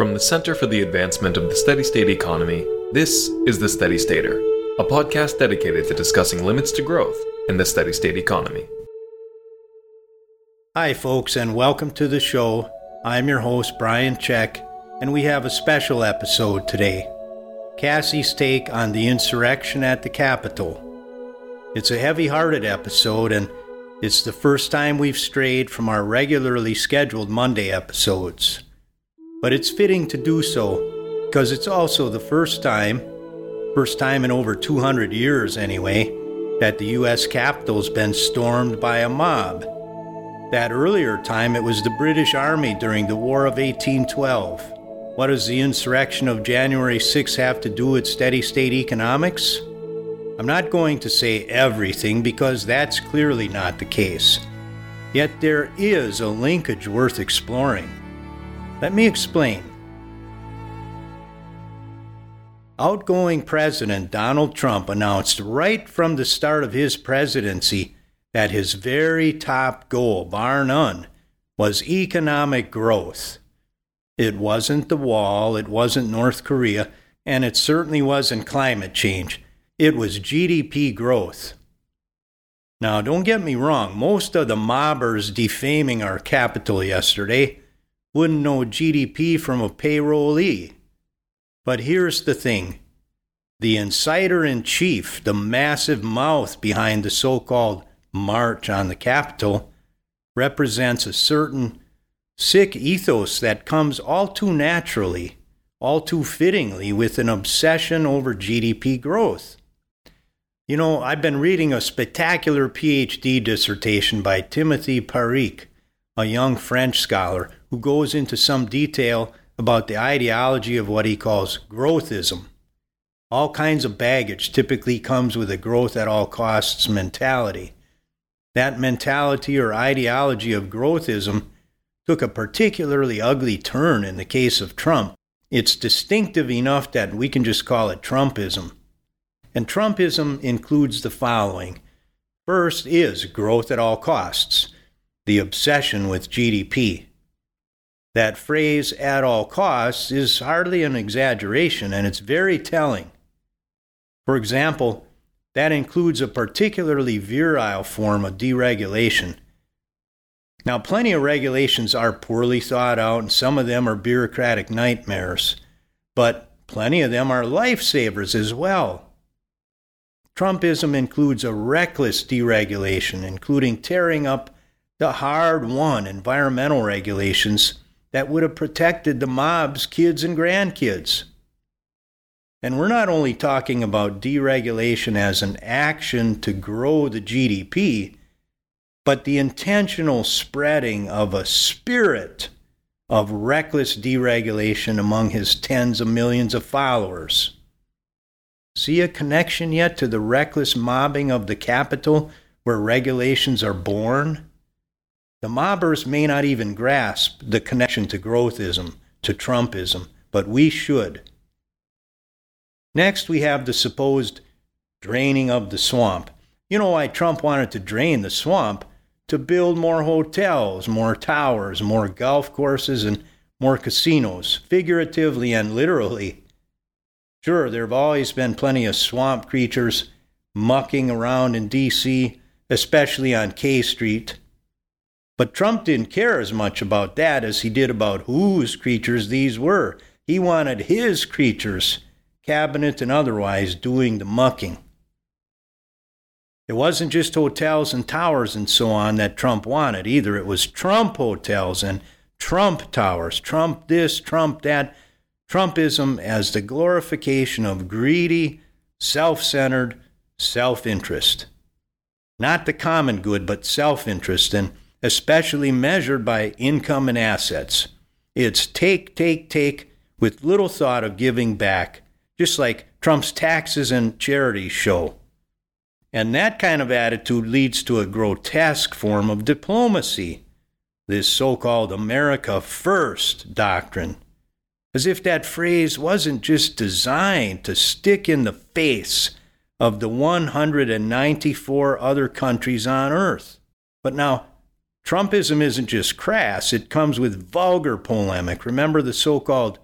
From the Center for the Advancement of the Steady State Economy, this is The Steady Stater, a podcast dedicated to discussing limits to growth in the steady state economy. Hi folks, and welcome to the show. I'm your host, Brian Check, and we have a special episode today. Cassie's take on the insurrection at the Capitol. It's a heavy-hearted episode, and it's the first time we've strayed from our regularly scheduled Monday episodes. But it's fitting to do so, because it's also the first time in over 200 years anyway, that the U.S. Capitol's been stormed by a mob. That earlier time it was the British Army during the War of 1812. What does the insurrection of January 6 have to do with steady state economics? I'm not going to say everything because that's clearly not the case. Yet there is a linkage worth exploring. Let me explain. Outgoing President Donald Trump announced right from the start of his presidency that his very top goal, bar none, was economic growth. It wasn't the wall, it wasn't North Korea, and it certainly wasn't climate change. It was GDP growth. Now, don't get me wrong, most of the mobbers defaming our Capitol yesterday wouldn't know GDP from a payrollee. But here's the thing. The insider-in-chief, the massive mouth behind the so-called march on the Capitol, represents a certain sick ethos that comes all too naturally, all too fittingly with an obsession over GDP growth. You know, I've been reading a spectacular PhD dissertation by Timothy Parikh, a young French scholar who goes into some detail about the ideology of what he calls growthism. All kinds of baggage typically comes with a growth at all costs mentality. That mentality or ideology of growthism took a particularly ugly turn in the case of Trump. It's distinctive enough that we can just call it Trumpism. And Trumpism includes the following. First is growth at all costs, the obsession with GDP. That phrase, at all costs, is hardly an exaggeration, and it's very telling. For example, that includes a particularly virile form of deregulation. Now, plenty of regulations are poorly thought out, and some of them are bureaucratic nightmares, but plenty of them are lifesavers as well. Trumpism includes a reckless deregulation, including tearing up the hard-won environmental regulations that would have protected the mob's kids and grandkids. And we're not only talking about deregulation as an action to grow the GDP, but the intentional spreading of a spirit of reckless deregulation among his tens of millions of followers. See a connection yet to the reckless mobbing of the Capitol where regulations are born? The mobbers may not even grasp the connection to growthism, to Trumpism, but we should. Next, we have the supposed draining of the swamp. You know why Trump wanted to drain the swamp? To build more hotels, more towers, more golf courses, and more casinos, figuratively and literally. Sure, there have always been plenty of swamp creatures mucking around in D.C., especially on K Street. But Trump didn't care as much about that as he did about whose creatures these were. He wanted his creatures, cabinet and otherwise, doing the mucking. It wasn't just hotels and towers and so on that Trump wanted either. It was Trump hotels and Trump towers, Trump this, Trump that. Trumpism as the glorification of greedy, self-centered self-interest. Not the common good, but self-interest, and especially measured by income and assets. It's take, take, take, with little thought of giving back, just like Trump's taxes and charities show. And that kind of attitude leads to a grotesque form of diplomacy, this so-called America First doctrine, as if that phrase wasn't just designed to stick in the face of the 194 other countries on Earth. But now, Trumpism isn't just crass, it comes with vulgar polemic. Remember the so-called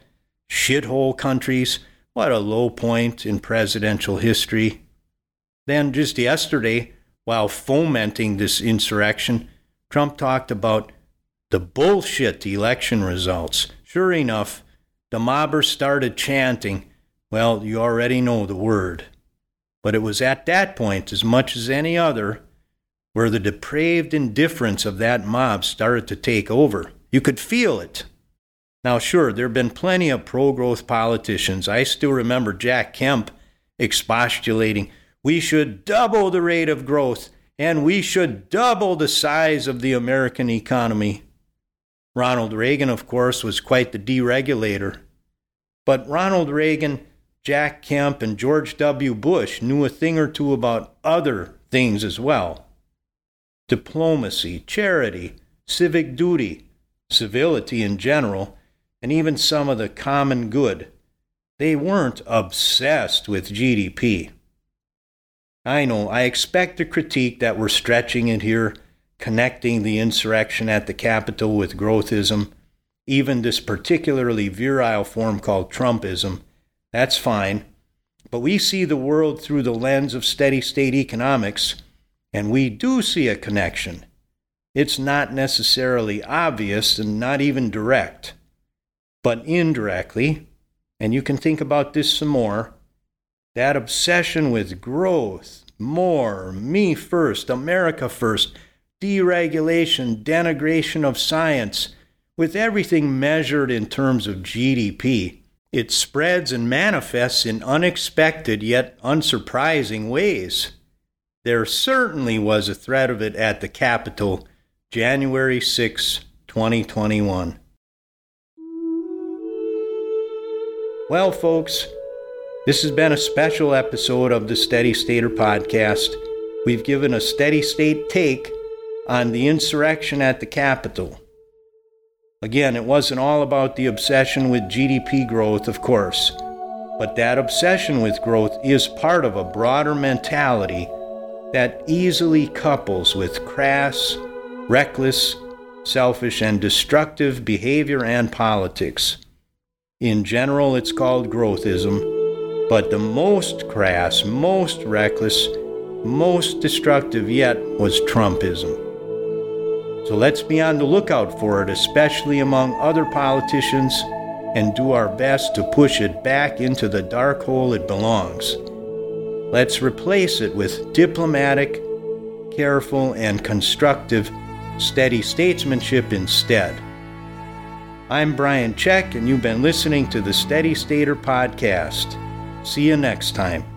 shithole countries. What a low point in presidential history. Then just yesterday, while fomenting this insurrection, Trump talked about the bullshit election results. Sure enough, the mobbers started chanting, well, you already know the word. But it was at that point, as much as any other, where the depraved indifference of that mob started to take over. You could feel it. Now, sure, there have been plenty of pro-growth politicians. I still remember Jack Kemp expostulating, we should double the rate of growth, and we should double the size of the American economy. Ronald Reagan, of course, was quite the deregulator. But Ronald Reagan, Jack Kemp, and George W. Bush knew a thing or two about other things as well. Diplomacy, charity, civic duty, civility in general, and even some of the common good. They weren't obsessed with GDP. I know, I expect the critique that we're stretching it here, connecting the insurrection at the Capitol with growthism, even this particularly virile form called Trumpism. That's fine. But we see the world through the lens of steady-state economics, and we do see a connection. It's not necessarily obvious and not even direct, but indirectly, and you can think about this some more, that obsession with growth, more, me first, America first, deregulation, denigration of science, with everything measured in terms of GDP, it spreads and manifests in unexpected yet unsurprising ways. There certainly was a threat of it at the Capitol, January 6, 2021. Well, folks, this has been a special episode of the Steady Stater podcast. We've given a steady state take on the insurrection at the Capitol. Again, it wasn't all about the obsession with GDP growth, of course, but that obsession with growth is part of a broader mentality that easily couples with crass, reckless, selfish, and destructive behavior and politics. In general, it's called growthism. But the most crass, most reckless, most destructive yet was Trumpism. So let's be on the lookout for it, especially among other politicians, and do our best to push it back into the dark hole it belongs. Let's replace it with diplomatic, careful, and constructive steady statesmanship instead. I'm Brian Check, and you've been listening to the Steady Stater podcast. See you next time.